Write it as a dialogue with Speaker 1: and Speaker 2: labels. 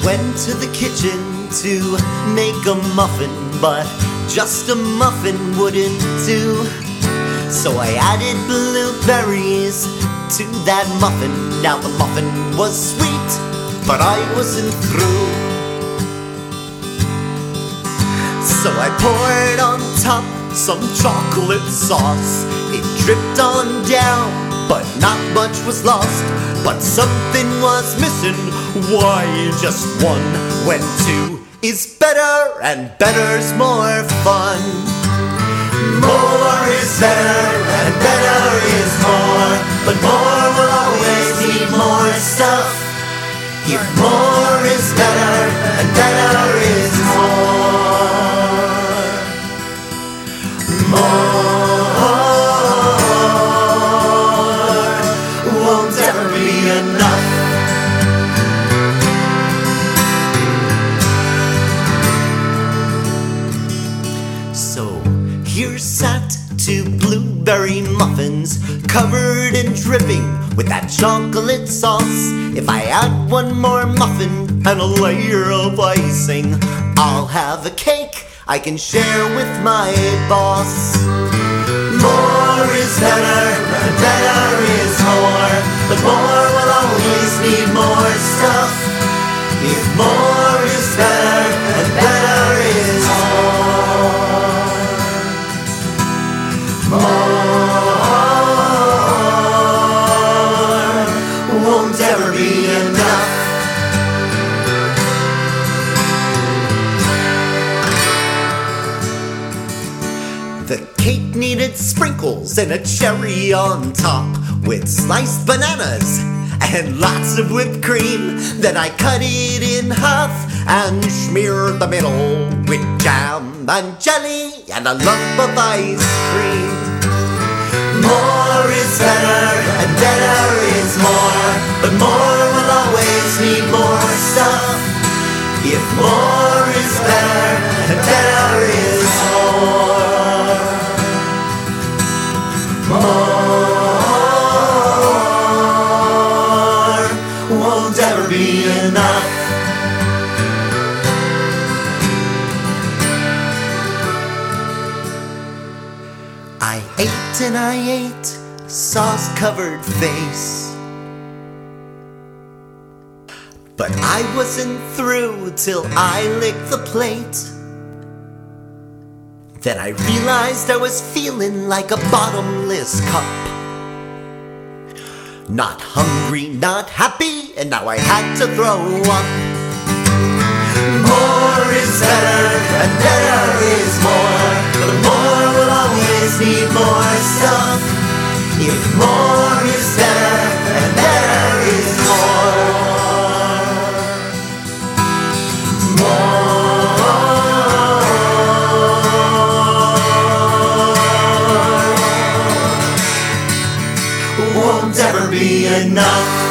Speaker 1: went to the kitchen to make a muffin, but just a muffin wouldn't do. So I added blueberries to that muffin. Now the muffin was sweet, but I wasn't through. So I poured on top some chocolate sauce. It dripped on down, but not much was lost. But something was missing. Why, just one when two is better, and better's more fun. More is better, and better is more. But more will always need more stuff. If more is better, and better is more. More won't ever be enough. So here sat two blueberry muffins, covered and dripping with that chocolate sauce. If I add one more muffin and a layer of icing, I'll have a cake I can share with my boss. More is better, and better is more. But more will always need more stuff. If more is better, and better is more. More won't ever be enough. The cake needed sprinkles and a cherry on top, with sliced bananas and lots of whipped cream. Then I cut it in half and smeared the middle with jam and jelly and a lump of ice cream. More is better, and better is more. But more will always need more stuff. If more is better, and better is more. More won't ever be enough. I ate and I ate, sauce-covered face. But I wasn't through till I licked the plate. Then I realized I was feeling like a bottomless cup. Not hungry, not happy, and now I had to throw up. More is better, and better is more. But more will always need more stuff. If more is better, and better is more. Won't ever be enough.